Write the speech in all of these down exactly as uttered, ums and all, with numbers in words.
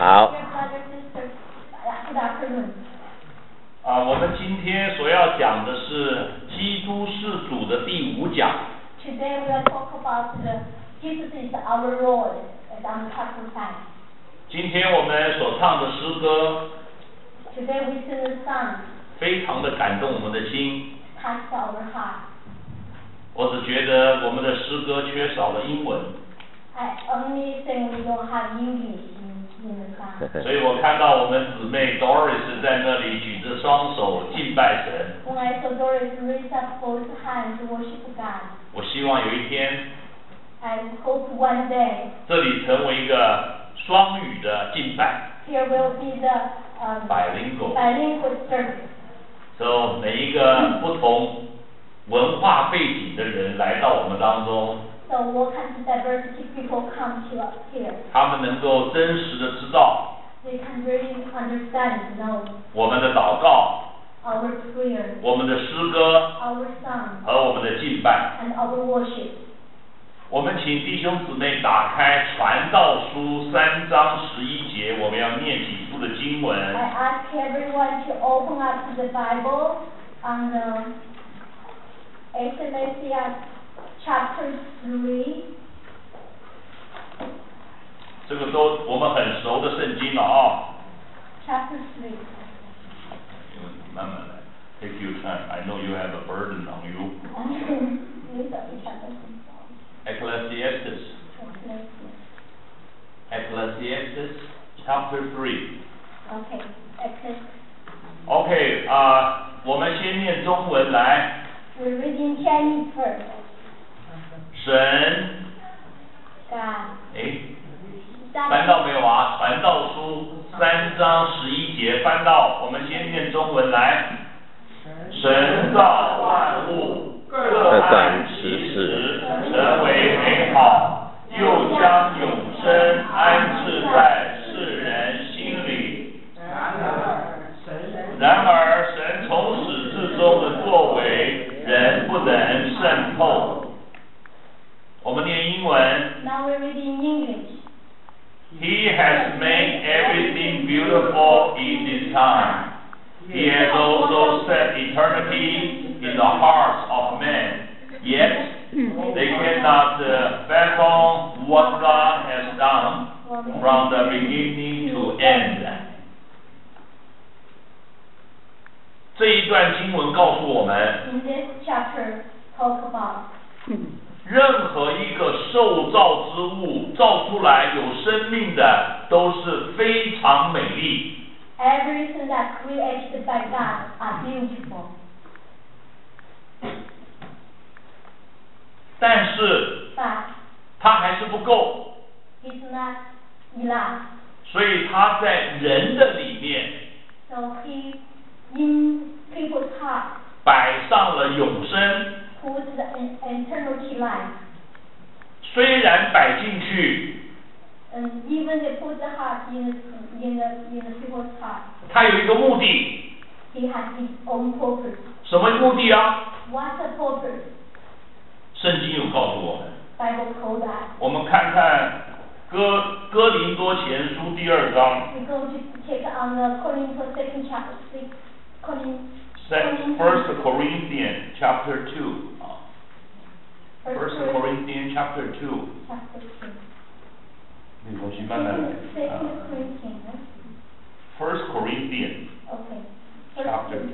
好。 啊，我们今天所要讲的是基督是主的第五讲。 Today we will talk about the Jesus is our Lord and on chapter five. 今天我们所唱的诗歌 Today we sing a song 非常的感动我们的心。 touched our heart. 我只觉得我们的诗歌缺少了英文。 I only think we don't have English in, in the song. 所以我看到我们姊妹 Doris 在那里举着双手敬拜神。 When I saw Doris raise up both hands to worship God, 我希望有一天 I hope one day 这里成为一个双语的敬拜。 here will be the um, bilingual bilingual service. So 每一个不同文化背景的人来到我们当中。 So what kind of diversity people come to us here? 他们能够真实的知道 They can really understand, know 我们的祷告、 our prayer, 我们的诗歌 our song, 和我们的敬拜。 and our worship. 我们请弟兄姊妹打开传道书三章十一节，我们要念几处的经文。 I ask everyone to open up the Bible on the Ecclesiastes chapter three. 这个都我们很熟的圣经了啊。 Chapter three. 慢慢来 ，Take your time. I know you have a burden on you. 你等一下，等一下。 Ecclesiastes. Ecclesiastes chapter three. Okay. Ecclesiastes. OK 啊、uh, 我们先念中文来。 We're reading Chinese first. 神。 God. 哎，翻到没有啊？传道书三章十一节翻到，我们先念中文来。神造万物，各按其时，成为美好，又将永生安置在世人心里。然而，神从始至终的作为，人不能渗透。我们念英文。 Now we're reading English. He has made everything beautiful in His time. He has also set eternity in the hearts of men. Yet they cannot uh, fathom what God has done from the beginning to end. 这一段经文告诉我们， In this chapter, talk about 任何一个受造之物造出来有生命的，都是非常美丽。 everything that created by God are beautiful. 但是 But 它还是不够， it's not enough. 所以它在人的里面 So He, in people's heart, 摆上了永生。 put the eternity life. 虽然摆进去， And even they put the heart in the, in the, in the people's heart. 它有一个目的。 He has His own purpose. 什么目的啊？ What's the purpose? 圣经有告诉我们。 Bible told us. 我们看看哥哥林多前书第二章。 We're going to take on the Corinthians second chapter six. Corinthians. First Corinthians chapter two. First Corinthians chapter two. Chapter two. 没关系，慢慢来。 Second Corinthians. First Corinthians Okay. chapter two.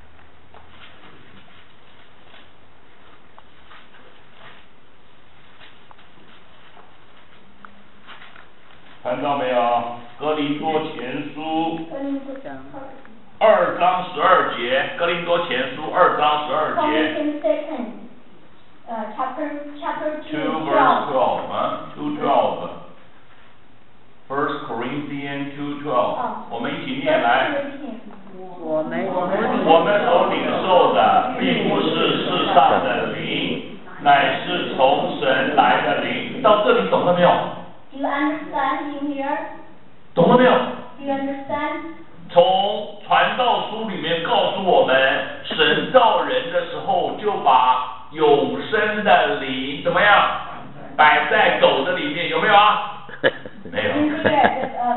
看到没有？哥林多前书二章十二节，哥林多前书二章十二节。 Corinthians second. Uh, chapter chapter two. Two verse twelve 啊 ，two twelve。First Corinthians two twelve， 我们一起念来。 我们我们所领受的，并不是世上的灵，乃是从神来的灵。到这里懂了没有？ Do you understand in here? 懂了没有？ Do you understand? 从传道书里面告诉我们，神造人的时候就把永生的灵怎么样摆在狗的里面，有没有啊？没有。 In here, um,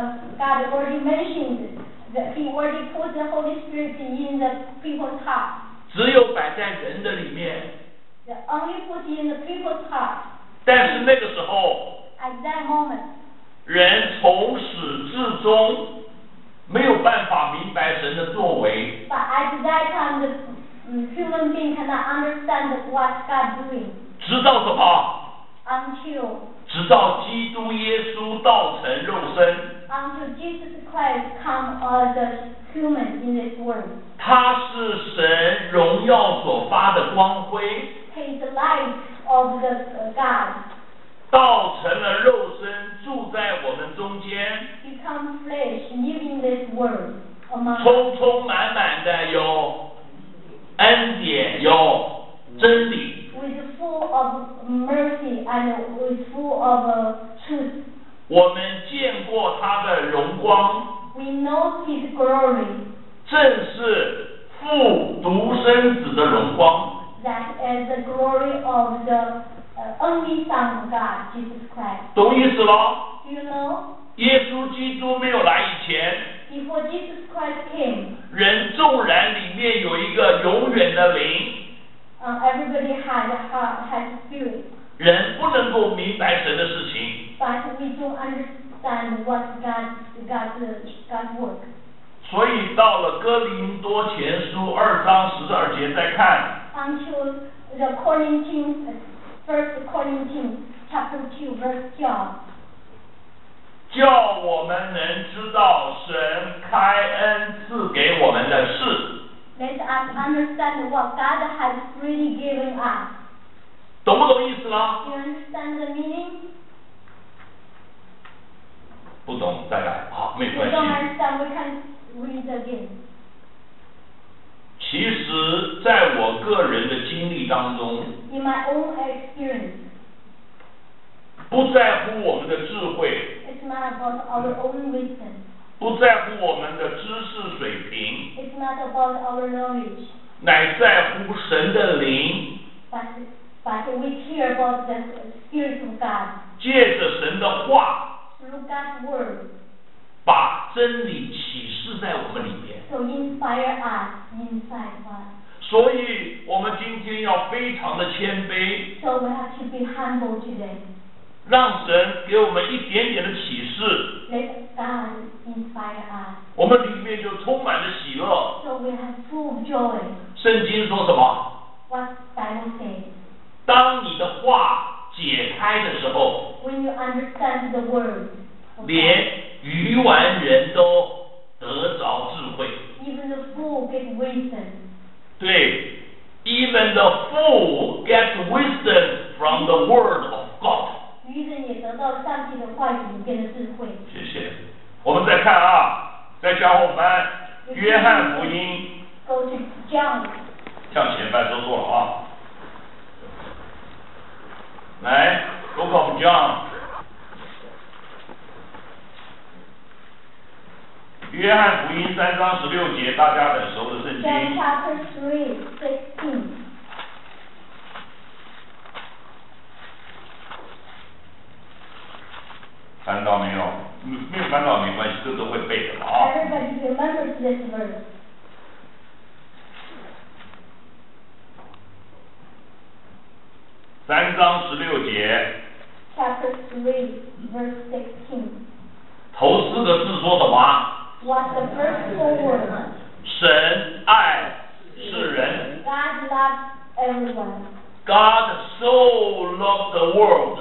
God already mentioned that He already put the Holy Spirit in the people's heart. 只有摆在人的里面。 The only put in the people's heart. 但是那个时候， At that moment, 人从始至终没有办法明白神的作为。 but at that time, the um, human being cannot understand what God doing 直到什么？ until 直到基督耶稣道成肉身， until Jesus Christ come as a human in this world. 他是神荣耀所发的光辉， He is the light of the uh, God. 道成了肉身，住在我们中间， Become flesh, live in this world among us. 充充满满的有恩典，有真理。 With full of mercy and with full of uh, truth. 我们见过他的荣光， We know His glory. 正是父独生子的荣光。 That is the glory of the uh, only Son of God, Jesus Christ. 懂意思咯？ Do you know? 耶稣基督没有来以前， Before Jesus Christ came, 人纵然里面有一个永远的灵， uh, everybody had a heart, had a spirit. 人不能够明白神的事情， But we don't understand what God, God's, God's work. 所以到了哥林多前书二章十二节再看， Until the Corinthians, First Corinthians chapter two verse twelve. 叫我们能知道神开恩赐给我们的事。 Let us understand what God has freely given us. 懂不懂意思呢？ Do you understand the meaning? 不懂再来，好，没 If you 关 don't 系。 understand, we can read again. 其实，在我个人的经历当中， In my own experience, 不在乎我们的智慧， it's not about our own wisdom. 不在乎我们的知识水平， It's not about our knowledge. 乃在乎神的灵， But, but we care about the Spirit of God. 借着神的话， Through God's Word. 把真理启示在我们里面。 So inspire us inside us. 所以，我们今天要非常的谦卑， So we have to be humble today. 让神给我们一点点的启示， Let God inspire us. 我们里面就充满了喜乐。 So we have full joy. 圣经说什么？ What Bible says. 当你的话解开的时候， When you understand the Word of 连 God, 愚顽人都得着智慧。 even the fool get wisdom. 对 ，even the fool get wisdom from the word of God。 愚人也得到上帝的话语里边的智慧。 谢谢。我们再看啊，在讲我们约翰福音， Go to John. 向前半收错了啊。来 ，Book of John。约翰福音三章十六节，大家很熟的圣 John 经。 chapter three, sixteen. 翻到没有？嗯没有翻到没关系，这都会背的嘛啊。 Everybody remembers this verse. 三章十六节， Chapter three, verse sixteen. 头四个字说什么？ What's the first four words? 神爱世人。 God loves everyone. God so loved the world。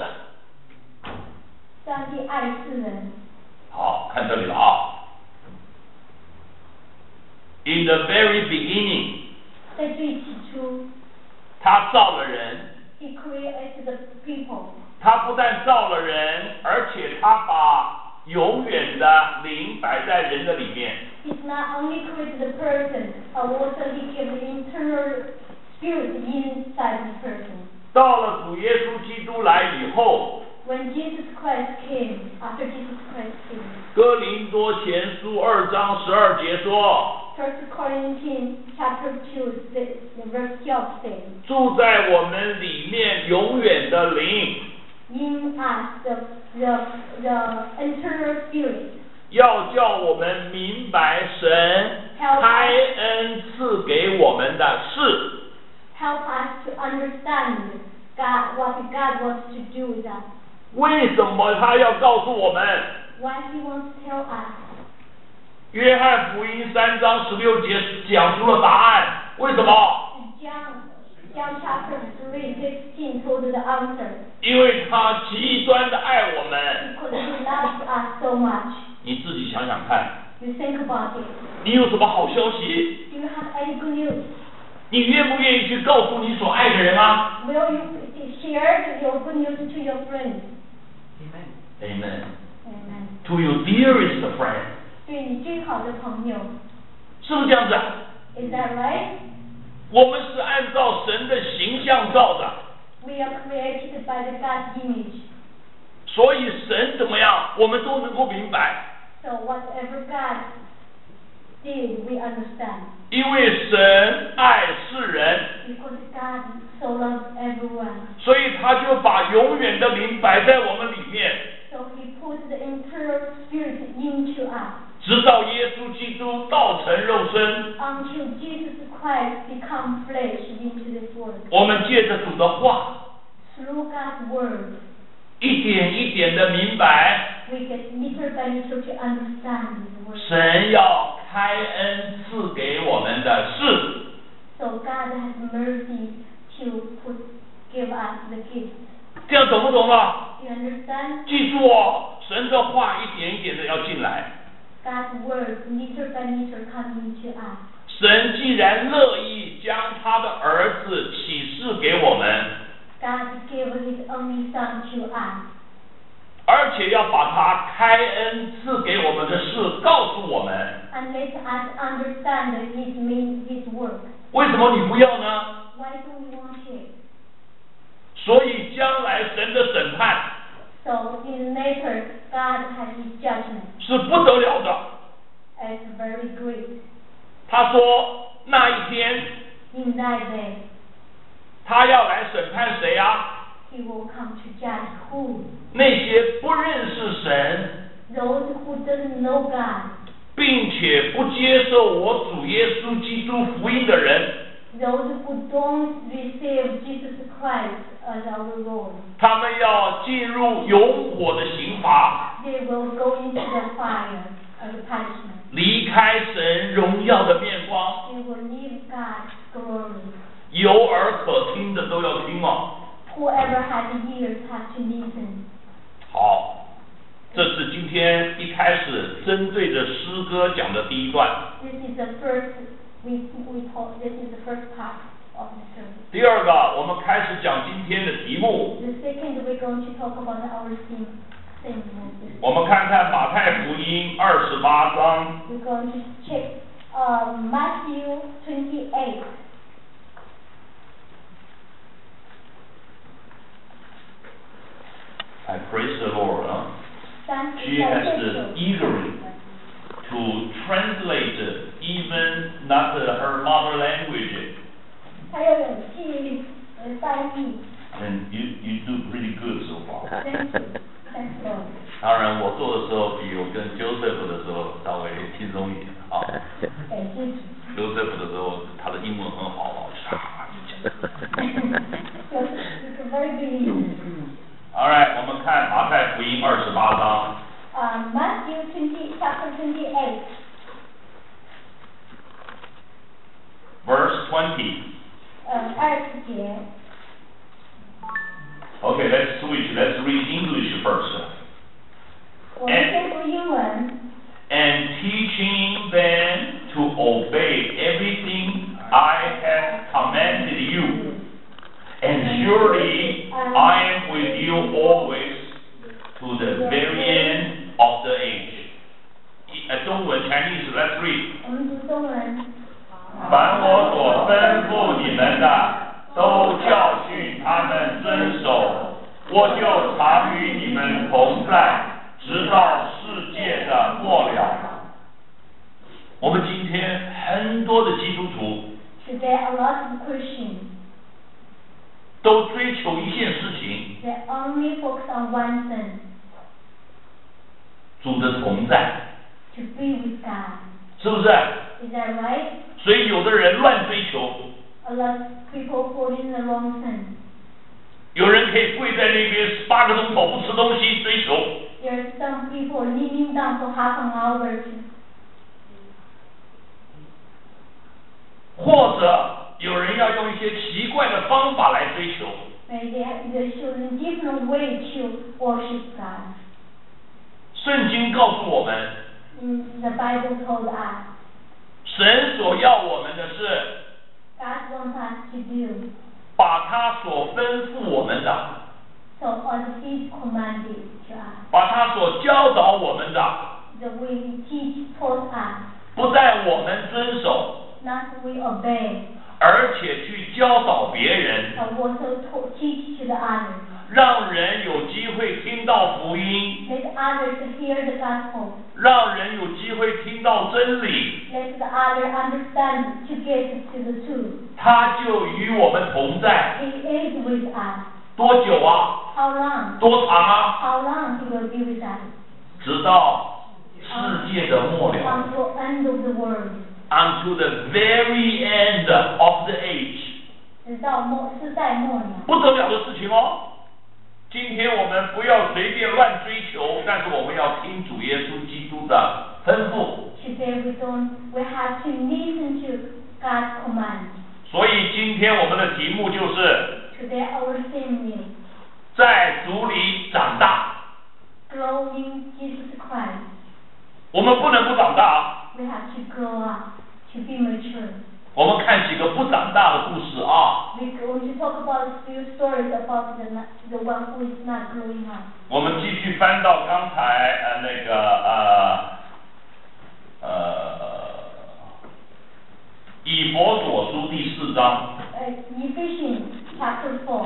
上帝爱世人。 好，看这里了啊。In the very beginning， 在最起初， 他造了人。 He created the people. 他不但造了人，而且他把永远的灵摆在人的里面。 He's not only created the person, but also He gave the internal spirit inside the person. 到了主耶稣基督来以后， When Jesus Christ came, after Jesus Christ came, 哥林多前书二章十二节说。 First Corinthians chapter two, the verse twelve says, 住在我们里面永远的灵， in us the, the, the internal spirit, 要要叫我们明白神开恩赐给我们的事。 Help us to understand God, what God wants to do with us. 为什么他要告诉我们？ Why He wants to tell us. 约翰福音三章十六节讲出了答案。为什么？ John, John chapter three sixteen told the answer. 因为他极端的爱我们。 Because He loves us so much. 你自己想想看。 You think about it. 你有什么好消息？ Do you have any good news? 你愿不愿意去告诉你所爱的人啊 Will you share your good news to your friends? Amen. Amen. To your dearest friend. 对你最好的朋友。 是不是这样子啊？ Is that right? 我们是按照神的形象造的。 We are created by the God's image. 所以神怎么样，我们都能够明白。 So whatever God did, we understand. 因为神爱世人， Because God so loves everyone. 所以他就把永远的灵摆在我们里面， So He put the eternal spirit into us. 直到耶稣基督道成肉身。 Until Jesus Christ become flesh into this world. 我们借着主的话， Through God's word, 一点一点的明白， we get little by little to understand His word. 神要开恩赐给我们的事。 So God has mercy to put, give us the gift. 这样懂不懂了？ You understand? 记住哦，神的话一点一点的要进来。 God's word, little by little, come into us. 神既然乐意将他的儿子启示给我们， God gave His only Son to us. 而且要把他开恩赐给我们的事告诉我们， And let us understand His mean, His work. 为什么你不要呢？ Why do we want it? 所以将来神的审判 So in later, God has His judgment. 是不得了的。 It's very great. 他说那一天 In that day, 他要来审判谁啊？ He will come to judge who? 那些不认识神， Those who doesn't know God. 并且不接受我主耶稣基督福音的人， Those who don't receive Jesus Christ as our Lord. 他们要进入永火的刑罚， They will go into the fire as a punishment. 离开神荣耀的面光。 They will leave God's glory. 有耳可听的都要听哦。 Whoever has ears has to listen. 好，这是今天一开始针对着诗歌讲的第一段。 This is the first we we talk. This is the first part of the service. 第二个，我们开始讲今天的题目。 The second, we're going to talk about our theme. theme. 我们看看马太福音二十八章。 We're going to check uh, Matthew twenty-eight. I praise the Lord. Huh? Thank She you. has uh, eagerly to translate even not uh, her mother language. 还有勇气呃翻译。 And you you do pretty good so far. Thank you. Thank you. 当然，我做的时候比我跟 Joseph 的时候稍微轻松一点啊。 感谢主。 Joseph 的时候，他的英文很好啊，唰就讲。 It's very good. All right， 我们看马太福音二十八章。 Uh, Matthew twenty, chapter twenty-eight. Verse twenty. 呃，二十节。 Okay, let's switch. Let's read English first. 我们先读英文。 And teaching them to obey everything I have commanded you. And surely I am with you always to the very end of the age. 呃，中文 Chinese, let's read. 我们读中文。 凡我所吩咐你们的，都教训他们遵守，我就常与你们同在，直到世界的末了。我们今天很多的基督徒 Today, a lot of Christians 都追求一件事情， they only focus on one thing: 主的同在。 to be with God. 是不是？ Is that right? 所以有的人乱追求， A lot of people fall in the wrong sin. 有人可以跪在那边十八个钟头不吃东西追求， There are some people kneeling down for half an hour to, 或者有人要用一些奇怪的方法来追求。 maybe they have they chosen different way to worship God. 圣经告诉我们， Mm, The Bible told us 神所要我们的是 God wants us to do 把他所吩咐我们的， so as He commanded to us. 把他所教导我们的， The way He teach taught us, 不但我们遵守， not we obey, 而且去教导别人， but also to teach to the others. 让人有机会听到福音， Let others hear the gospel. 让人有机会听到真理， Let the other understand to get to the truth. 他就与我们同在。 He is with us. 多久啊？ How long? 多长啊？ How long He will be with us? 直到世界的末了。 Until end of the world. Unto the very end of the age， 直到末世代末了。 不得了的事情哦。今天我们不要随便乱追求，但是我们要听主耶稣基督的吩咐。 Today we don't, we have to listen to God's command. 所以今天我们的题目就是 Today our theme is 在主里长大。 growing Jesus Christ. 我们不能不长大。 We have to grow up, to be mature. 我们看几个不长大的故事啊。 We going to talk about a few stories about the the one who is not growing up. 我们继续翻到刚才呃那个呃呃以弗所书第四章。 Uh, Ephesians chapter four.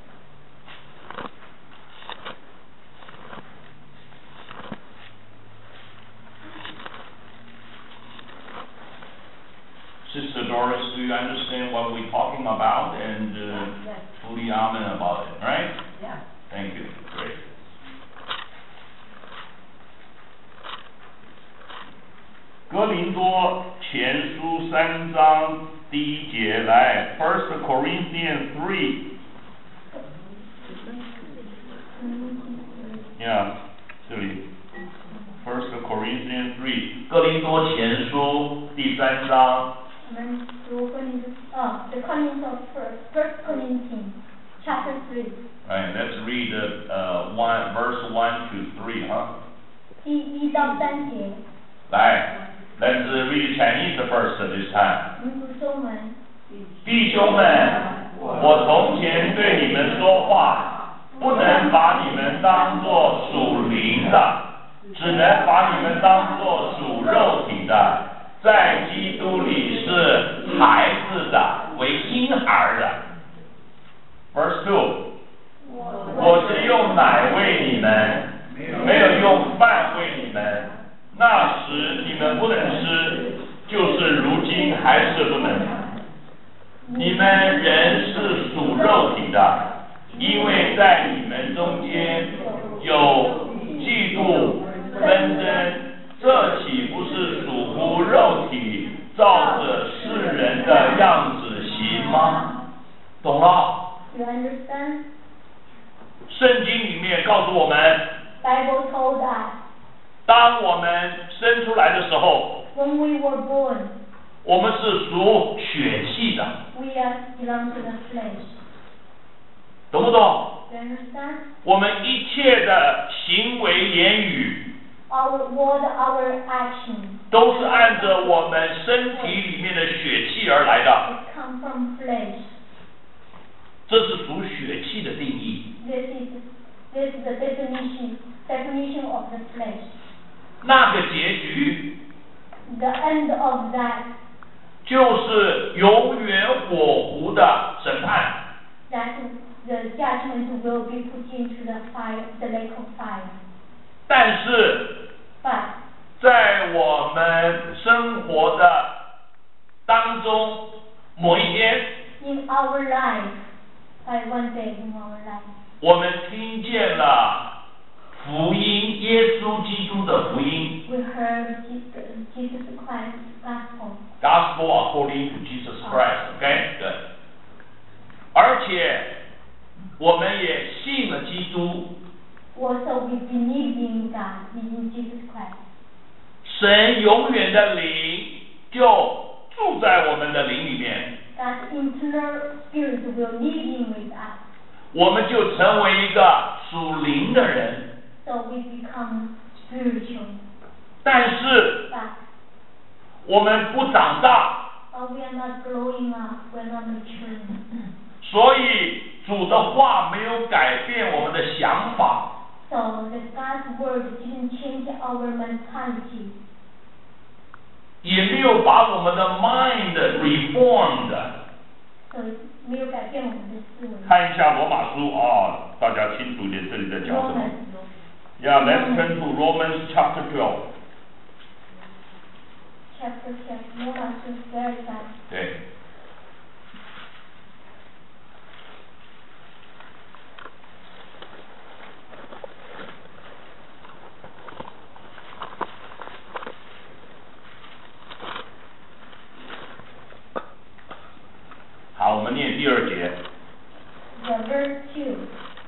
Sister Doris, do you understand what we're talking about and uh, Yes. fully amen about it, right? Yeah. Thank you. Great. 哥林多前书三章第一节来 ，First Corinthians three. Yeah, 这里 First Corinthians three. 哥林多前书第三章。 我们读哥林多，哦 the Corinthians of first, First Corinthians, chapter three. Right, let's read uh, uh, one, verse one to three, huh? 第一到三节。 来 let's uh, read Chinese first this time. 我们读中文。 弟兄们，我从前对你们说话，不能把你们当作属灵的，只能把你们当作属肉体的，在基督里是孩子的，为婴孩的。Verse two， 我是用奶喂你们，没有用饭喂你们。那时你们不能吃，就是如今还是不能。你们人是属肉体的，因为在你们中间有嫉妒、纷争，这岂不是属乎肉体，照着世人的样子行吗？懂了？ You understand? 圣经里面告诉我们， Bible told us 当我们生出来的时候， when we were born, 我们是属血气的， we are belong to the flesh. 懂不懂？ You understand? 我们一切的行为言语， Our word, our action, 都是按着我们身体里面的血气而来的， it come from flesh. 这是属血气的定义。 This is this is the definition definition of the flesh. 那个结局 The end of that, 就是永远火湖的审判。 that the judgment will be put into the fire, the lake of fire. 但是 But 在我们生活的当中，某一天， in our life, by one day in our life, 我们听见了福音，耶稣基督的福音。 we heard Jesus Christ's gospel. Gospel according to Jesus Christ. OK， 对。而且我们也信了基督。 Also, we believe in God, in Jesus Christ. 神永远的灵就住在我们的灵里面。 God's internal spirit will live in with us. 我们就成为一个属灵的人。 So we become spiritual. 但是 But, 我们不长大。 but we are not growing up, we are not maturing. 所以主的话没有改变我们的想法。 So the God's word didn't change our mentality. 也没有把我们的 mind reformed。 So 没有改变我们的思维。 看一下罗马书啊，大家清楚一点，这里在讲什么。Yeah, let's turn to Romans chapter twelve. Chapter twelve, Romans is very fast. 对。好，我们念第二节。 The verse two.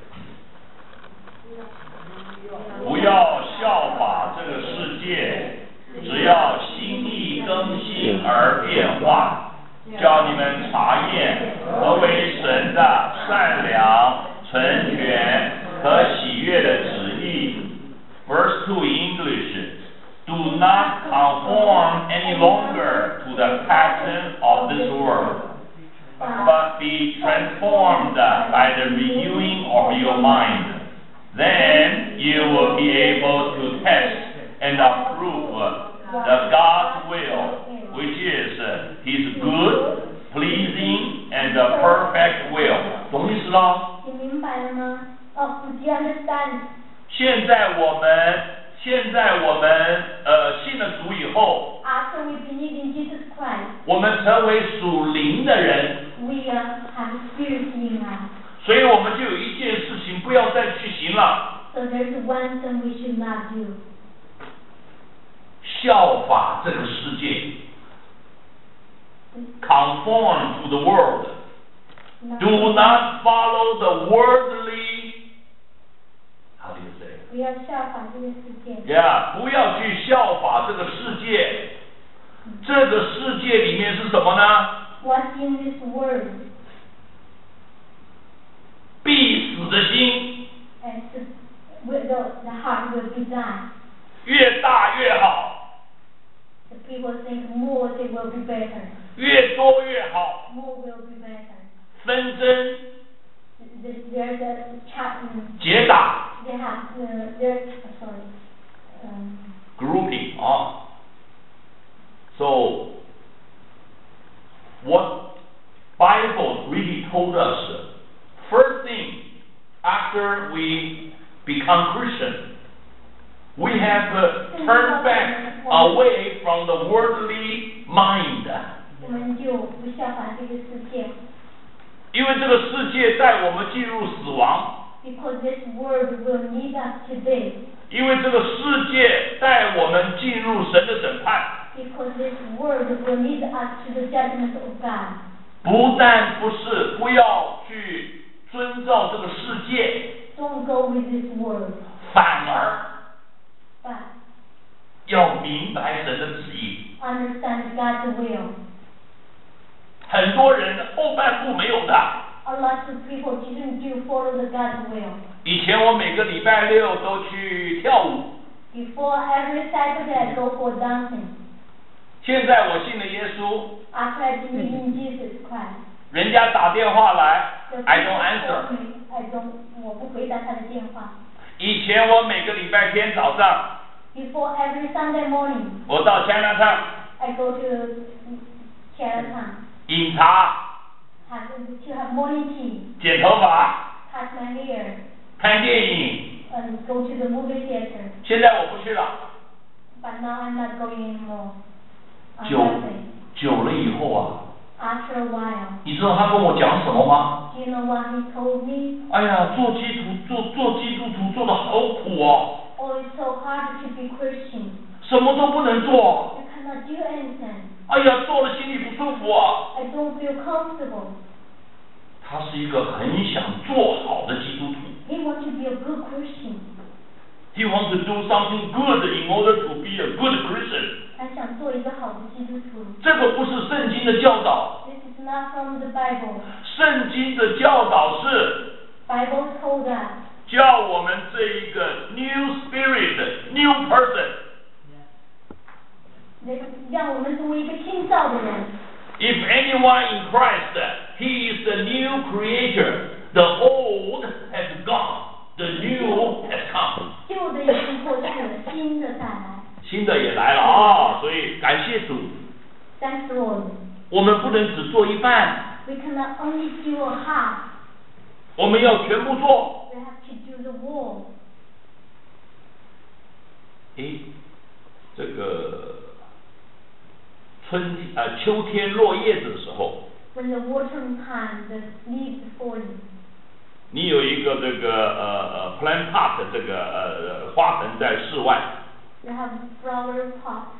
不要效法这个世界，只要心意更新而变化，叫你们查验何为神的善良、纯全和喜悦的旨意。Verse two in English. Do not conform any longer to the pattern of this world, but be transformed by the renewing of your mind. Then you will be able to test and approve the God's will, which is His good, pleasing, and perfect will. 懂意思了？ 你明白了吗？哦 do you understand? 现在我们，现在我们呃信了主以后， After we believe in Jesus Christ, 我们成为属灵的人。 we uh, have spirit in us. 所以我们就有一件事情不要再去行了。 So there's one thing we should not do. 效法这个世界。Conform to the world. Do not follow the worldly. How do you say? 不要效法这个世界。 Yeah, 不要去效法这个世界。这个世界里面是什么呢？ What's in this world? 必死的心。 And the, the, the heart will be done. 越大越好。 The people think more they will be better. 越多越好。 More will be better. 纷争。 There's a chat. 结党。 They have uh, there's sorry. Um, grouping 啊。So what Bible really told us, first thing after we become Christian, we have to turn back away from the worldly mind. 我们就不效法这个世界。 因为这个世界带我们进入死亡。 Because this world will lead us to death. 因为这个世界带我们进入神的审判。 Because this world will lead us to the judgment of God. 不但不是不要去遵照这个世界。 Don't go with this world. 反而。 But. 要明白神的旨意。 Understand God's will. 很多人后半部没有的。 A lot of people didn't do follow the God's will. 以前我每个礼拜六都去跳舞。 Before every Saturday I go for dancing. 现在我信了耶稣。 After I believe in Jesus Christ. 人家打电话来 ，I don't answer. I don't. 我不回答他的电话。 以前我每个礼拜天早上。 Before every Sunday morning. 我到 Chinatown. I go to Chinatown. 饮茶。 Have to have morning tea. 剪头发。 Cut my hair. 看电影。 And go to the movie theater. 现在我不去了。 But now I'm not going anymore. 久久了以后啊。 After a while. 你知道他跟我讲什么吗？ Do you know what he told me? 哎呀，做基督做做基督徒做的好苦哦。 Oh, it's so hard to be Christian. 什么都不能做。 You cannot do you understand? 哎呀，做了心里不舒服啊。 I don't feel comfortable. 他是一个很想做好的基督徒。 He wants to be a good Christian. He wants to do something good in order to be a good Christian. 他想做一个好的基督徒。 这个不是圣经的教导。 This is not from the Bible. 圣经的教导是 Bible told us. 叫我们这一个 new spirit、new person。 让我们成为一个新造的人。 If anyone in Christ, he is the new creature. The old has gone, the new has come. 旧的已经过去了，新的再来。 新的也来了啊，所以感谢主。 Thanks Lord. 我们不能只做一半， We cannot only do a half. 我们要全部做。 We have to do the whole. 诶，这个春呃秋天落叶子的时候， When the autumn time, the leaves falling. 你有一个这个呃呃 plant pot 这个呃花盆在室外， You have flower pot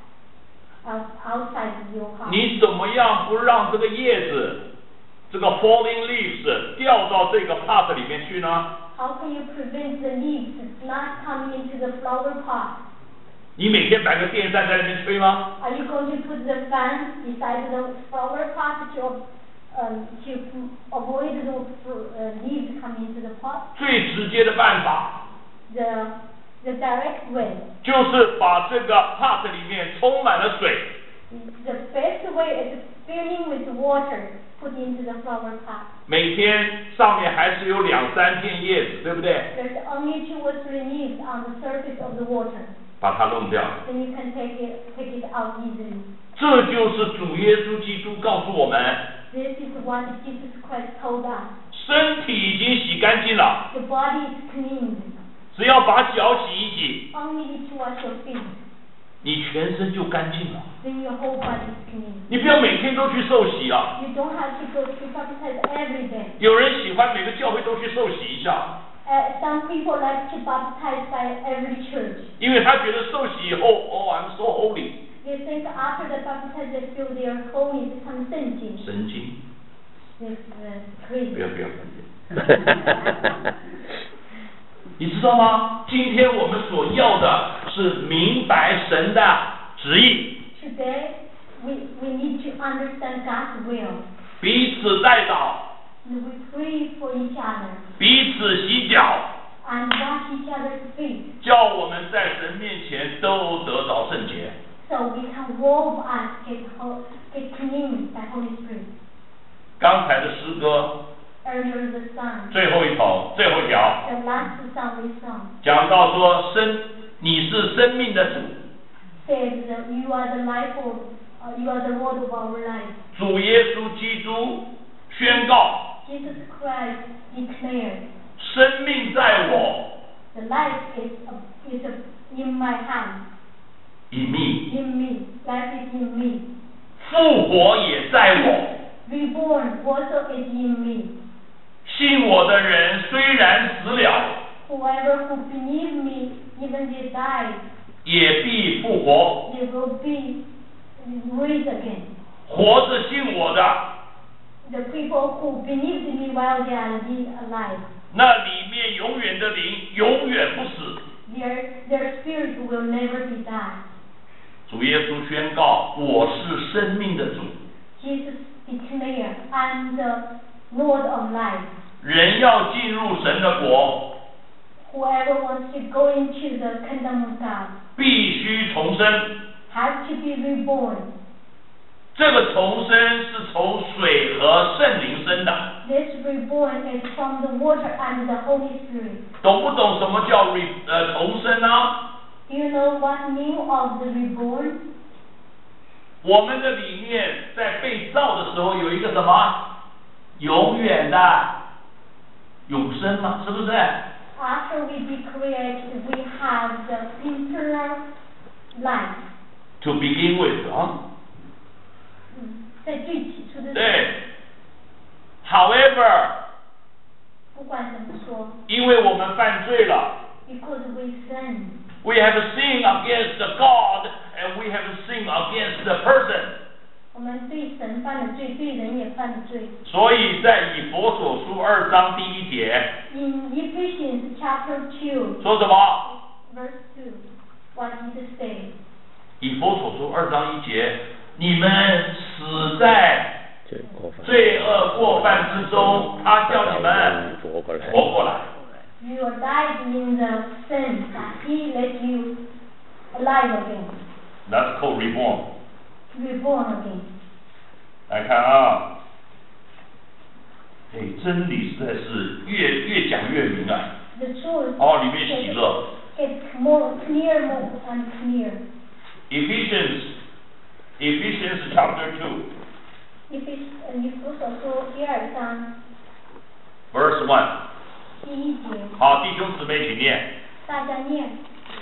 out outside your house. 你怎么样不让这个叶子这个 falling leaves 掉到这个 pot 里面去呢？ How can you prevent the leaves not coming into the flower pot? 你每天摆个电扇在那边吹吗？ Are you going to put the fan beside the flower pot to um, to avoid the uh, leaves coming into the pot? 最直接的办法 The the direct way. 就是把这个 pot 里面充满了水， The best way is filling with water put into the flower pot. 每天上面还是有两三片叶子，对不对？ There's only two or three leaves on the surface of the water. 把它弄掉。 Then you can take it take it out easily. 这就是主耶稣基督告诉我们， This is what Jesus Christ told us. 身体已经洗干净了， The body is clean. 只要把脚洗一洗， Only need to wash your feet. 你全身就干净了。 Then your whole body is clean. 你不要每天都去受洗啊！ You don't have to go to baptize every day. 有人喜欢每个教会都去受洗一下， Uh, some people like to baptize by every church. 因为他觉得受洗以后，哦 ，I'm so holy。 They think after the baptize they feel they are holy, become 圣经. 神经， It's uh, crazy. 不要不要分辨。你知道吗？今天我们所要的是明白神的旨意， Today we we need to understand God's will. 彼此代祷， And we pray for each other 彼此洗脚， and wash each other's feet, 叫我们在神面前都得着圣洁。 so we can walk and get ho- get clean by Holy Spirit. 刚才的诗歌 Earlier the song, 最后一头最后一条 the last song we sung, 讲到说生，你是生命的主， says that you are the life of, uh, you are the Lord of our life. 主耶稣基督宣告， Jesus Christ declared, 生命在我 the life is uh, is uh, in my hand, ，in me， in me, life is in me. 复活也在我。 Reborn also is in me. 信我的人虽然死了， Whoever who believes me, even they die, 也必复活。 they will be raised again. 活着信我的， The people who believe in me while they are li- alive, 那里面永远的灵永远不死。 their their spirit will never be died. 主耶稣宣告：“我是生命的主。 Jesus declared, "I'm the Lord of life." 人要进入神的国， Whoever wants to go into the kingdom of God 必须重生。 has to be reborn. 这个重生是从水和圣灵生的。 This reborn is from the water and the Holy Spirit. 懂不懂什么叫 re 呃重生呢？ Do you know what mean of the reborn? 我们的里面在被造的时候有一个什么永远的永生嘛，是不是？ After we be created, we have the eternal life. To begin with 啊， 在最起初的时候， 对。However， 不管怎么说因为我们犯罪了 ，because we sin, ，we have sinned against God and we have sinned sin against the person。 我们对神犯的罪，对人也犯的罪。 所以在以弗所书二章第一节。 In Ephesians chapter two。 说什么 ？Verse two. What did it say？ 以弗所书二章一节，你们死在罪恶过犯之中，他叫你们活过来。 You are died in the sin that He let you alive again. That's called reborn. Reborn again. 来看啊，哎，真理实在是越越讲越明啊。 The truth. 哦，里面喜乐。 It's more clear, more and clear. Ephesians, Ephesians chapter two. 以弗以弗所书第二章。 Verse one. 第一节。 好，弟兄姊妹，请念。 大家念。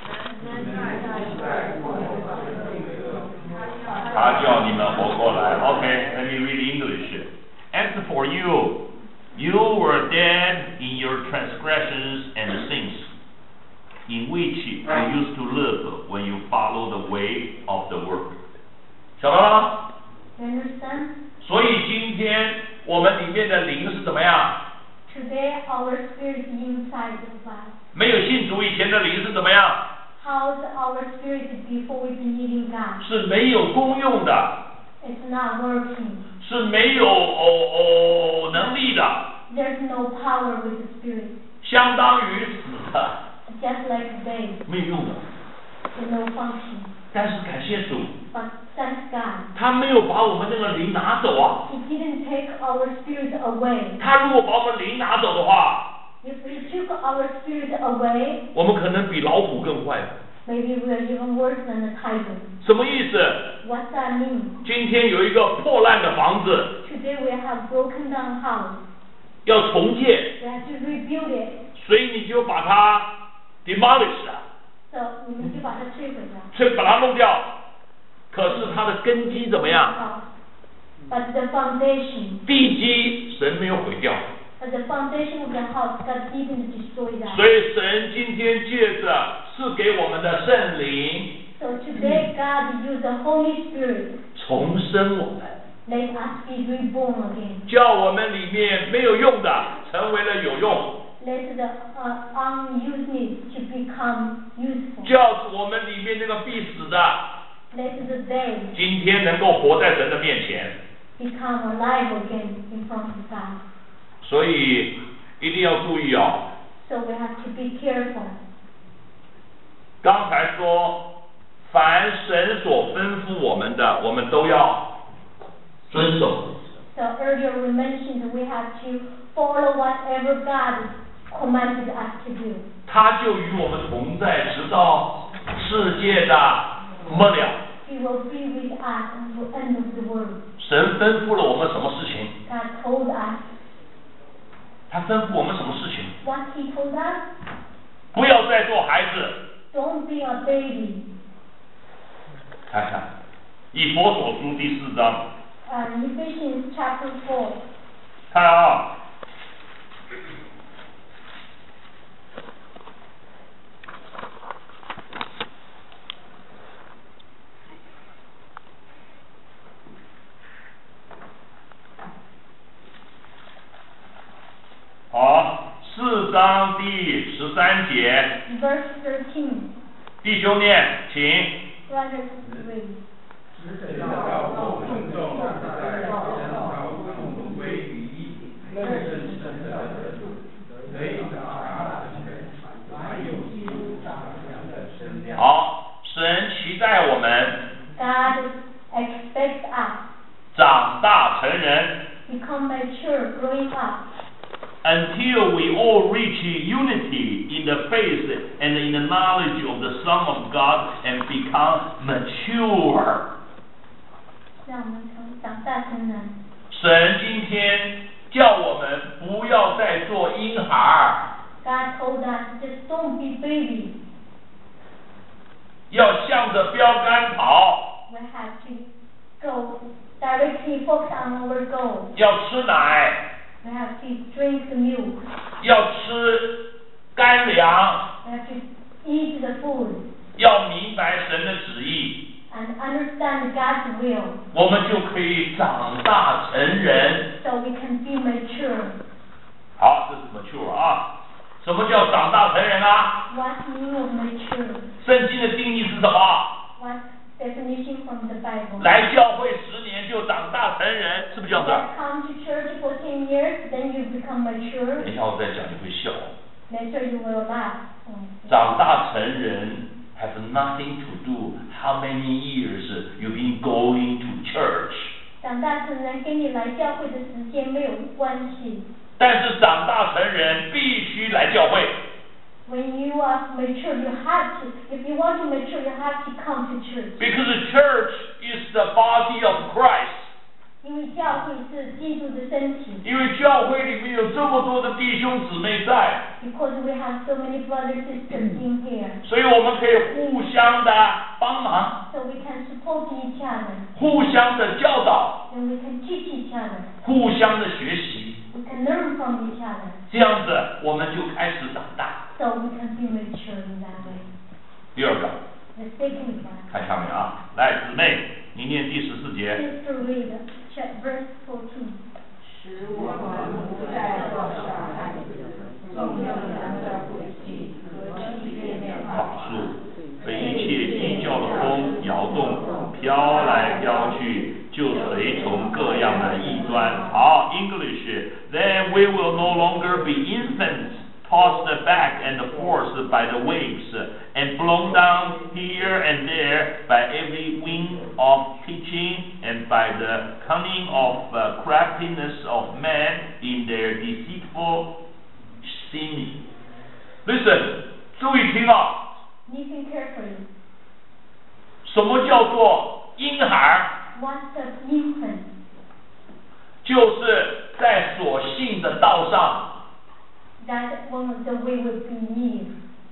他叫你们活过来。Okay, let me read English. As for you, you were dead in your transgressions and sins, in which you used to live when you followed the way of the world. 晓得了吗？ Understand? 所以今天我们里面的灵是怎么样？ Today our spirit inside of us. 没有信主以前的灵是怎么样？ How's our spirit before we believe in God? 是没有功用的。 It's not working. 是没有哦哦能力的。 There's no power with the spirit. 相当于死的。 Just like they. 没有用的。 There's no function. 但是感谢主。 But thank God. 他没有把我们那个灵拿走啊。 He didn't take our spirit away. 他如果把我们灵拿走的话。 If we took our spirit away, 我们可能比老虎更坏。 maybe we are even worse than a tiger. 什么意思？ What's that mean? 今天有一个破烂的房子。 Today we have broken down house. 要重建。 We have to rebuild it. 所以你就把它 demolish 啊。 So 你们就把它摧毁了。 所以把它弄掉。可是它的根基怎么样？ But the foundation. 地基神没有毁掉。 But the foundation of the house, God didn't destroy that. 所以神今天借着赐给我们的圣灵， So today God used the Holy Spirit. 重生我们， Let us be reborn again. 叫我们里面没有用的成为了有用， Let the uh, unusedness to become useful. 叫我们里面那个必死的， Let the dead 今天能够活在神的面前。 become alive again in front of God. 所以一定要注意哦。 So we have to be careful. 刚才说，凡神所吩咐我们的，我们都要遵守。 So earlier we mentioned we have to follow whatever God commanded us to do. 他就与我们同在，直到世界的末了。 He will be with us until the end of the world. 神吩咐了我们什么事情？ God told us. 他吩咐我们什么事情？ What He told us? 不要再做孩子。 Don't be a baby. 看看，以弗所书第四章。 Uh, Ephesians chapter four. 看啊。好，四章第十三节。 Verse thirteen. 弟兄念，请。 Brothers read. 只要我尊重在身上同归于一，认识神的人，可以达达成全，满有基督长成的身量。 好，神期待我们 God expects us 长大成人。 become mature, growing up. Until we all reach unity in the faith and in the knowledge of the Son of God and become mature. 让我们成长大成人。 神今天叫我们不要再做婴孩。 God told us just don't be baby. 要向着标杆跑。 We have to go directly focus on our goal. 要吃奶。 We have to drink the milk. 要吃干粮。 We have to eat the food. 要明白神的旨意。 And understand understand God's will. 我们就可以长大成人。 So we can be mature. 好，这是 mature 啊。什么叫长大成人啊？ What's the meaning of mature? 圣经的定义是什么？ What's definition from the Bible? 来教会十年就长大成人，是不是这样子？ Just come to church for ten years, then you become mature. 等一下我再讲，你会笑。 Later you will laugh. 长大成人 has nothing to do how many years you've been going to church. 长大成人跟你来教会的时间没有关系。 但是长大成人必须来教会。 When you are mature, you have to. If you want to mature, you have to come to church. Because the church is the body of Christ. 因为教会是基督的身体。 因为教会里面有这么多的弟兄姊妹在。 Because we have so many brothers and sisters in here. 所以我们可以互相的帮忙。 So we can support each other. 互相的教导。 And we can teach each other. 互相的学习。 We can learn from each other. 这样子我们就开始长大。 So we can be mature in that way. 第二个。 The second one. 看下面啊，来姊妹，你念第十四节。 Please to read verse fourteen. 使我们不再落下爱纵用人的诡计和欺骗的法术，被一切异教的风摇动，飘来飘去，就随从各样的异端。好 ，English. Then we will no longer be infants, tossed back and forced by the waves, and blown down here and there by every wind of teaching, and by the cunning of uh, craftiness of men in their deceitful scheming. Listen, 注意听啊！ Listen carefully. 什么叫做婴孩？ What's the infant? 就是在所信的道上。 That's one of the way we believe.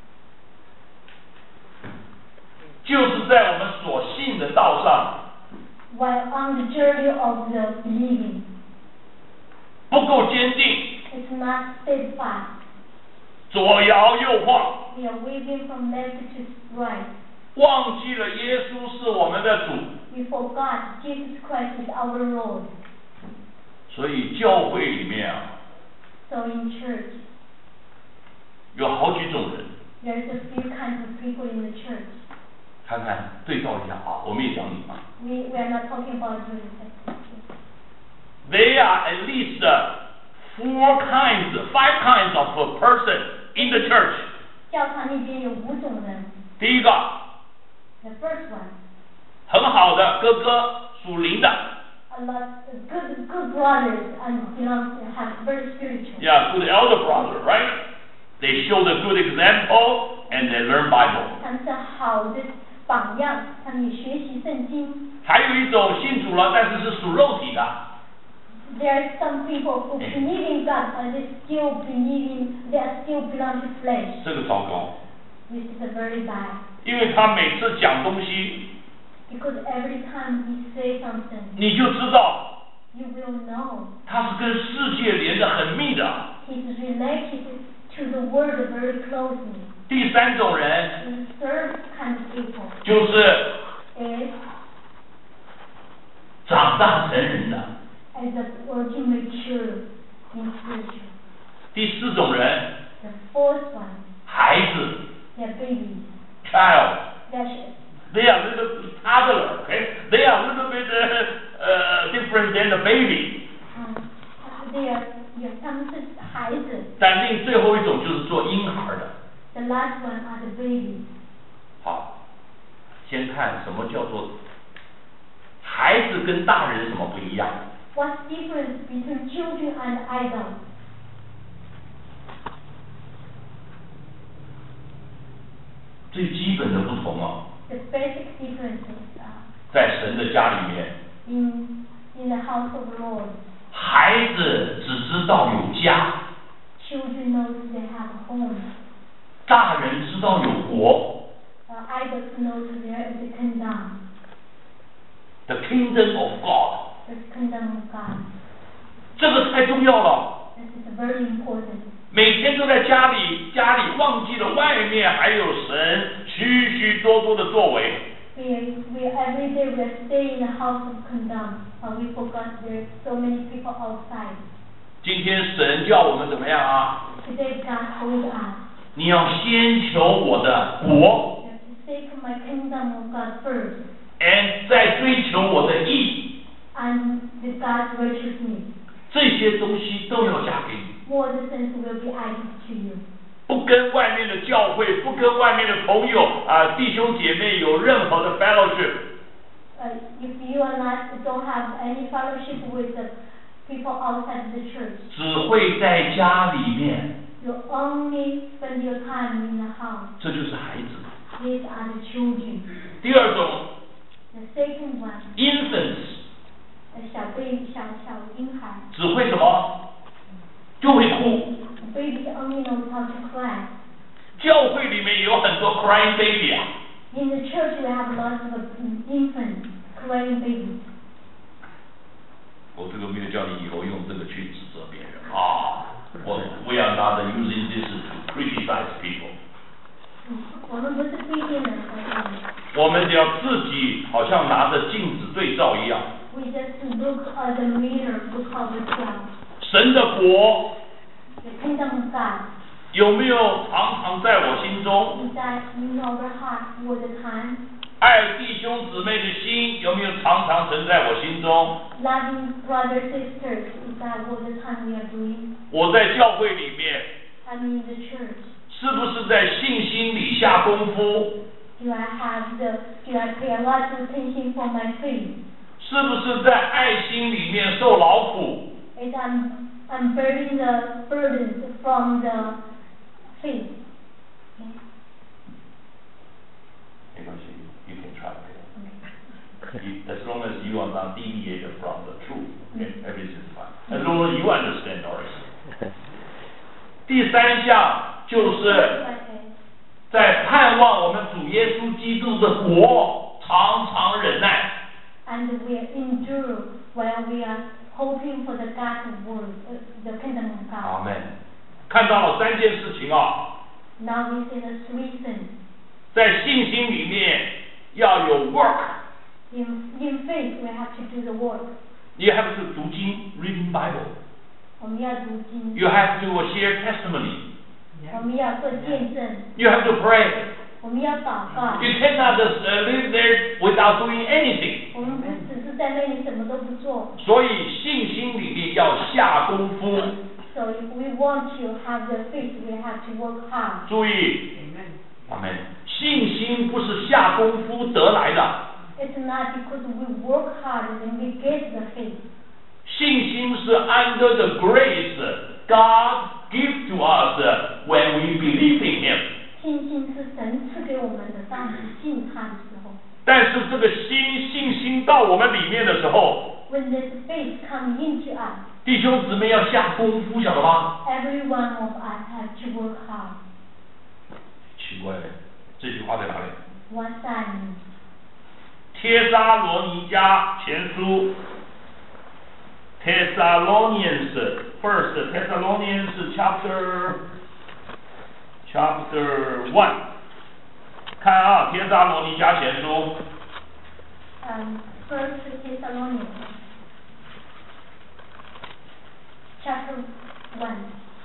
就是在我们所信的道上。 While on the journey of the believing. 不够坚定。 It's not steadfast. 左摇右晃。 We are waving from left to right. 忘记了耶稣是我们的主。 We forgot Jesus Christ is our Lord. 所以教会里面啊。 So in church. 有好几种人。 There's a few kinds of people in the church. 看看对照一下啊，我们也讲你嘛。 We we are not talking about you. There are at least four kinds, five kinds of a person in the church. 教堂里边有五种人。 第一个。 The first one. 很好的哥哥，属灵的。 A lot of good good brothers and belong have very spiritual. Yeah, good elder brother, right? They show the good example and they learn Bible. 他们是好的榜样，他们也学习圣经。 还有一种信主了，但是是属肉体的。 There are some people who believe in God but they still believing they are still belong to flesh. 这个糟糕。 This is very bad. 因为他每次讲东西。 Because every time he say something. 你就知道。 You will know. 他是跟世界连得很密的。 He's related to the world very closely. 第三种人。 The third kind of people. 就是。 Is. 长大成人的。 As a virgin mature in spiritual. 第四种人。 The fourth one. 孩子。 They're babies. Child. They're They are a little bit toddler, okay? They are a little bit uh, uh, different than the baby. 嗯，they are, yeah, 他们是孩子。 但另最后一种就是做婴孩的。 The last one are the babies. 好，先看什么叫做孩子跟大人有什么不一样 What's the difference between children and adults? 最基本的不同啊。 The basic differences are. 在神的家里面。 In in the house of the Lord. 孩子只知道有家。 Children knows they have a home. 大人知道有国。 Uh, adults knows there is a kingdom. The kingdom of God. The kingdom of God. 这个太重要了。 This is very important. 每天都在家里，家里忘记了外面还有神许许多多的作为。 We, we every day we are staying in the house of condemned, but we forgot there's so many people outside. 今天神叫我们怎么样啊？ Today God told us 你要先求我的国 that to seek my kingdom of God first, ，and 再追求我的义， and the God's righteousness. 这些东西都要加给你。 More things will be added to you. 不跟外面的教会，不跟外面的朋友啊、弟兄姐妹有任何的 fellowship。 Uh, if you are not don't have any fellowship with the people outside the church, 只会在家里面， you only spend your time in the house. 这就是孩子。 These are the children. 第二种 The second one, ，infants， 呃小 baby 小小婴孩。 只会什么？就会哭。 Baby only knows how to cry. 教会里面有很多 crying baby 啊。 In the church we have lots of infants, crying babies. 我这个没有叫你以后用这个去指责别人啊。我 we are not using this to criticize people。 我们不是批评人， 我们只要自己好像拿着镜子对照一样。 we just look at the mirror, look ourselves. 神的国 The kingdom of God 有没有常常在我心中？ is that in our heart all the time. 爱弟兄姊妹的心有没有常常存在我心中？ Loving brothers sisters is that all the time we are doing. 我在教会里面 I mean the church. 是不是在信心里下功夫？ Do I have the do I pay a lot of attention for my faith? 是不是在爱心里面受劳苦？ Is I'm I'm bearing the burdens from the faith. Okay. 没关系 ，you can try it. As long as you are not deviated from the truth, okay, everything is fine. As long as you understand ours. 第三项就是在盼望我们主耶稣基督的国，常常忍耐。 And we endure while we are hoping for the God's word, uh, the kingdom of God. 阿门。看到了三件事情啊， Now we see the three things. 在信心里面要有 work， In in faith we have to do the work. you have to 读经 reading Bible， 我们要读经， you have to share testimony， 我们要做见证， you have to pray， 我们要祷告。 you cannot just live there without doing anything。 我们不只是在那里什么都不做。 所以信心里面要下功夫。 So if we want to have the faith, we have to work hard. 注意，阿门。信心不是下功夫得来的， It's not because we work hard and we get the faith. 信心是 under the grace God give to us when we believe in Him。 信心是神赐给我们的，当我们信他的时候。 但是这个心信心到我们里面的时候， When this faith comes into us, 弟兄姊妹要下功夫，晓得吗？ every one of us have to work hard. 奇怪了，这句话在哪里？ What's that mean? 帖撒罗尼迦前书 Thessalonians first Thessalonians chapter chapter one 看啊，帖撒罗尼迦前书 Um, First Thessalonians, chapter one.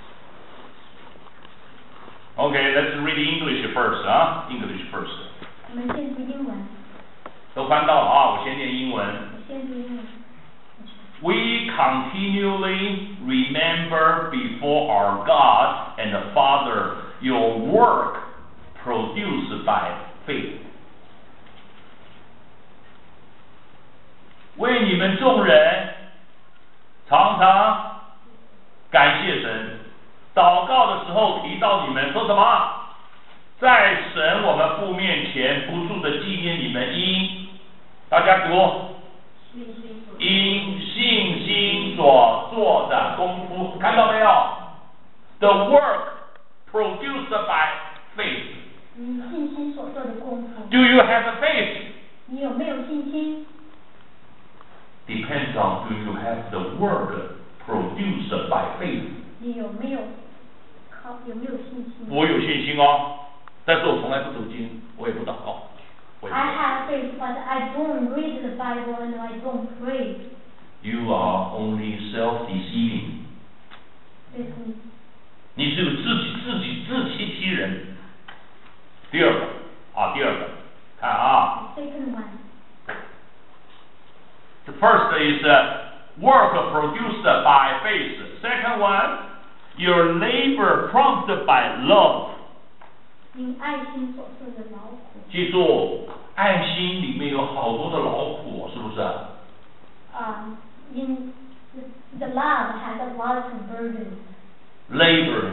Okay, let's read English first 啊 English first 我们先读英文， 都翻到了啊，我先念英文。 我先读英文。 We continually remember before our God and the Father your work produced by faith。 为你们众人常常感谢神，祷告的时候提到你们说什么？在神我们父面前不住的纪念你们因，大家读。 因信心所做的功夫，看到没有 ？The work produced by faith。 你信心所做的功夫。 Do you have faith？ 你有没有信心 Depends on do you have the work produced by faith。 你有没有靠有没有信心？ 我有信心哦，但是我从来不读经，我也不祷告。 会 I have faith, but I don't read the Bible and I don't pray. You are only self-deceiving. 这是你只有自己自己自欺欺人。第二个啊，第二个，看啊。 the second one. The first is uh, work produced by faith. Second one, your labor prompted by love. 因爱心所受的劳苦。 记住，爱心里面有好多的劳苦，是不是？ 啊，因 the love has a lot of burdens. Labor.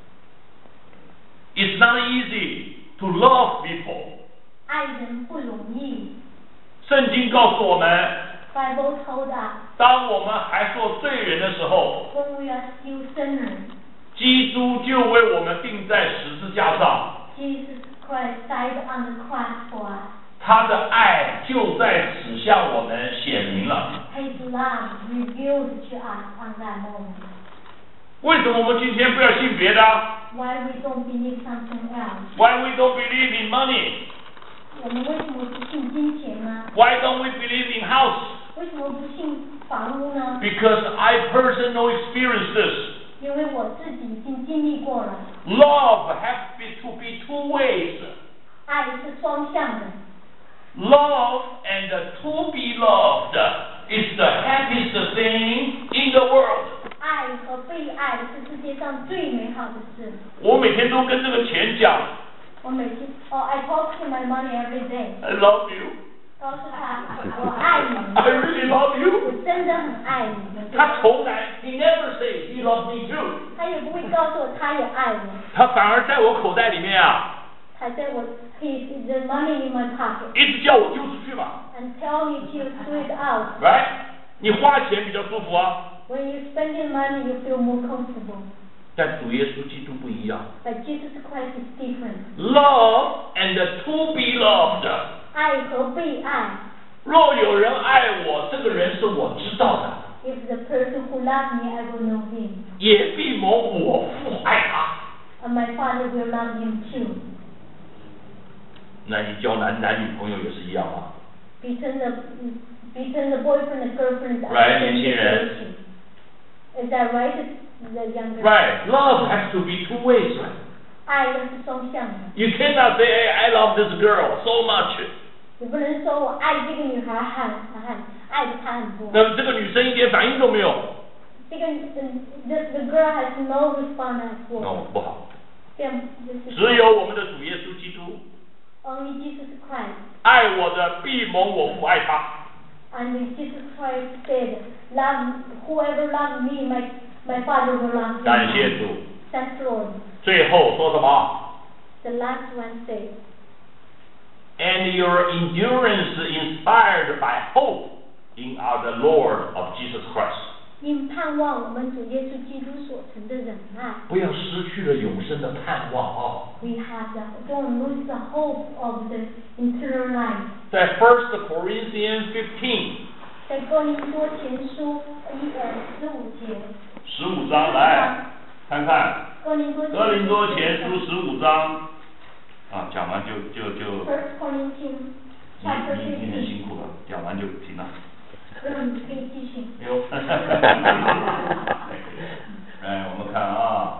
It's not easy to love people. 爱人不容易。 圣经告诉我们， Bible told us 当我们还做罪人的时候， when we are still sinners, 基督就为我们钉在十字架上。 Jesus Christ died on the cross for us. 他的爱就在此向我们显明了。 His love revealed to us on that moment. 为什么我们今天不要信别的 Why we don't believe something else? ？Why we don't believe in money? 我们为什么不信金钱呢？ Why don't we believe in house? 为什么不信房屋呢？ Because I personally experienced this. 因为我自己已经经历过了。 Love has be, to be two ways. 爱是双向的。 Love and to be loved is the happiest thing in the world. 爱和被爱是世界上最美好的事。 我每天都跟这个钱讲我每天哦、oh, I talk to my money every day. I love you. 告诉他我爱你。 I really love you. 我真的很爱你。 他从来 he never says he loves me too. 他也不会告诉我他也爱我。 他反而在我口袋里面啊， 他在我 he the money in my pocket. 一直叫我丢出去嘛。 And tell me to throw it out. Right？ 你花钱比较舒服啊。 When you spending money, you feel more comfortable. 但主耶稣基督不一样。 But Jesus Christ is different. Love and to be loved. 爱和被爱。 若有人爱我，这个人是我知道的。 If the person who loves me, I will know him. 也必蒙我父爱他。 And my Father will love him too. 那你交男男女朋友也是一样啊。 Between the between the boyfriend and girlfriend. Right， 年轻人。 Is that right? The younger. Right, love has to be two ways, right? 爱是双向的。 You cannot say, hey, I love this girl so much. 你不能说我爱这个女孩很很爱她很多。 那这个女生一点反应都没有。 这个 the the girl has no response at all. No， 不好。 这样只有我们的主耶稣基督。 Only Jesus Christ. 爱我的必蒙我父爱他。 And Jesus Christ said, "Love whoever loves me, my my Father will love him." 感谢主。 Thanks Lord. 最后说什么 The last one said, And your endurance inspired by hope in our Lord of Jesus Christ. 因盼望我们主耶稣基督所成的忍耐。 不要失去了永生的盼望啊！ We have the don't lose the hope of the eternal life. 在 First Corinthians fifteen， 在哥林多前书一呃十五节。 十五章来看看。 哥林多哥林多前书十五章，啊，讲完就就就。 First Corinthians 你 chapter 你今天 fifteen. 辛苦了，讲完就停了。 嗯，可以继续。 有。哎，我们看啊。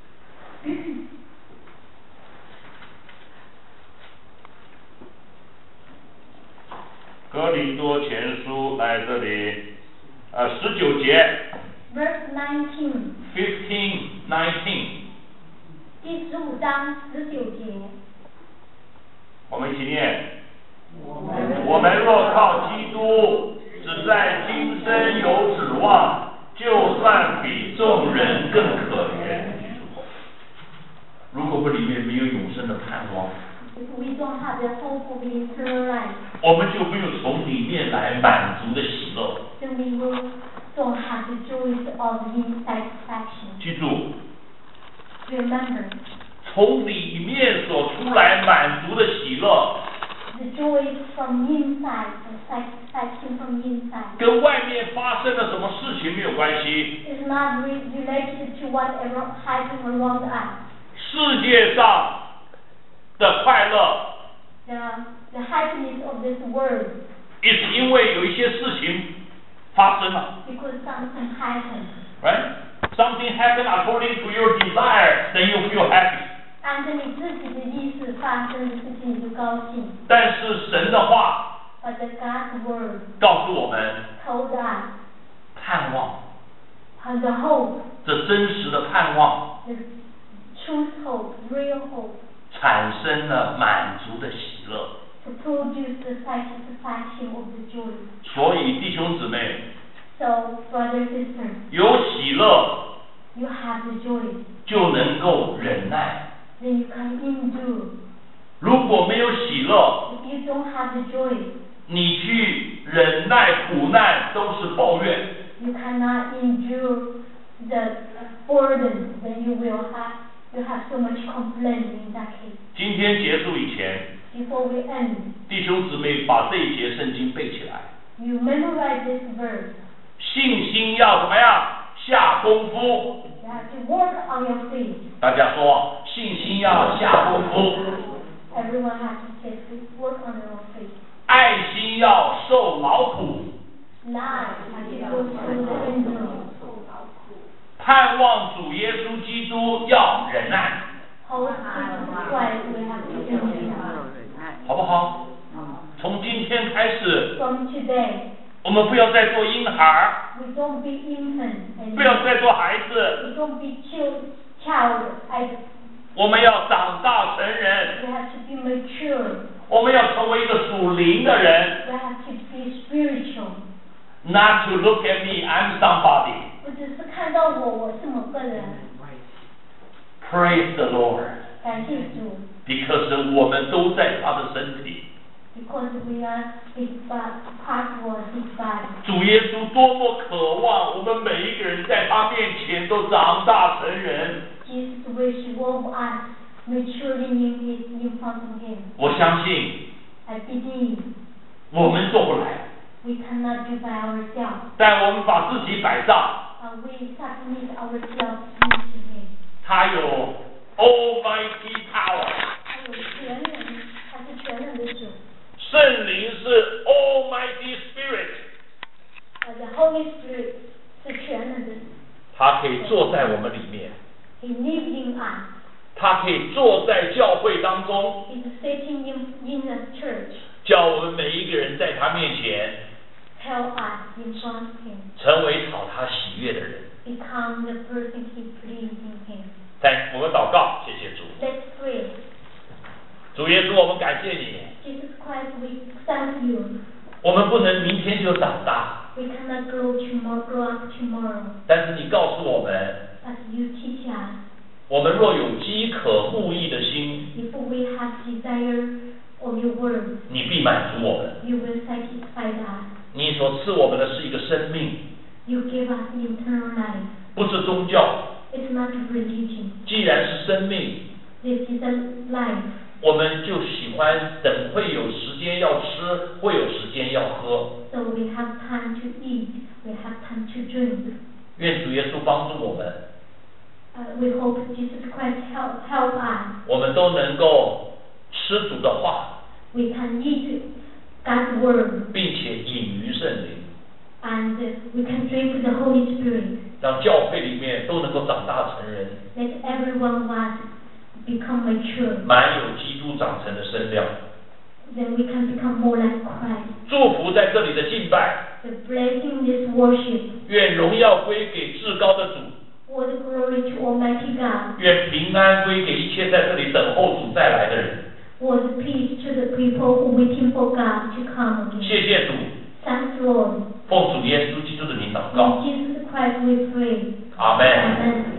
哥林多前书来这里，呃，十九节。 Verse nineteen. Fifteen, nineteen. 第十五章十九节。 我们一起念。我们若靠基督，只在今生有指望，就算比众人更可怜。如果不里面没有永生的盼望， If we don't have the hope of eternal life, 我们就没有从里面来满足的喜乐。 then we will don't have the joys of the satisfaction. 记住， Remember, 从里面所出来满足的喜乐， the joys from inside, the satisfaction from inside, 跟外面发生了什么事情没有关系。 is not re related to whatever happening around us. 世界上的快乐， The, The happiness of this world. 也是因为有一些事情发生了。 Because something happened. Right? Something happened according to your desire, then you feel happy. 按照你自己的意思发生的事情，你就高兴。 但是神的话 But the God's word 告诉我们， told us 盼望， how the hope, 这真实的盼望 the truth hope, real hope, 产生了满足的喜乐。 to produce the satisfaction of the joy. 所以弟兄姊妹， So, brother sister, 有喜乐 you have the joy, 就能够忍耐。 then you can endure. 如果没有喜乐， If you don't have the joy, 你去忍耐苦难都是抱怨。 you cannot endure the burden, then you will have, you have so much complaint in that case. 今天结束以前， Before we end, 弟兄姊妹把这一节圣经背起来。 you memorize this verse. 信心要怎么样？下功夫。 You have to work on your faith. 大家说，信心要下功夫。 Everyone has to take work on your faith. 爱心要受劳苦。 Life has to go through the endurance. 盼望主耶稣基督要忍耐， Hope Jesus Christ we have to endure. 好不好？从今天开始， From today, 我们不要再做婴孩， we don't be infant 不要 anymore. 再做孩子， We don't be child, child. I, 我们要长大成人， we have to be mature. 我们要成为一个属灵的人。 We have to be spiritual. Not to look at me, I'm somebody. 不只是看到我，我是某个人。 Praise the Lord. 感谢主 Because 我们都在他的身体。 ，because we are His body, part of His body. 主耶稣多么渴望我们每一个人在他面前都长大成人。 Jesus wish all of us maturing in His in front of Him. 我相信 I believe 我们做不来， we cannot do by ourselves. 但我们把自己摆上， Uh, we submit ourselves to Him. 他有 Almighty Power， 他有全能，他是全能的主。 圣灵是 Almighty Spirit， Uh, the Holy Spirit 是全能的， 他可以坐在我们里面， He lives in us. 他可以坐在教会当中， He's sitting in in the church. 叫我们每一个人在他面前 Help us in front of Him. 成为讨他喜悦的人。 Become the person He pleased in Him. 但我们祷告，谢谢主， Let's pray. 主耶稣，我们感谢你， Jesus Christ, we thank you. 我们不能明天就长大， We cannot grow tomorrow, grow up tomorrow. 但是你告诉我们， But you teach us. 我们若有饥渴慕义的心， If we have desire of your word, 你必满足我们。 you will satisfy us. 你所赐我们的是一个生命， You give us eternal life. 不是宗教。 It's not a religion. 既然是生命， This is a life. 我们就喜欢等会有时间要吃，会有时间要喝。 So we have time to eat. We have time to drink. 愿主耶稣帮助我们， Uh, we hope Jesus Christ help help us. 我们都能够吃主的话， We can eat God's word 并且饮于圣灵， and we can drink the Holy Spirit. 让教会里面都能够长大成人， Let everyone of us become mature. 满有基督长成的身量。 Then we can become more like Christ. 祝福在这里的敬拜， The blessing this worship. 愿荣耀归给至高的主， All the glory to Almighty God. 愿平安归给一切在这里等候主再来的人。 All the peace to the people who waiting for God to come again. 谢谢主， Thanks Lord. 奉主耶稣基督的名祷告， In Jesus Christ we pray. 阿门。 Amen.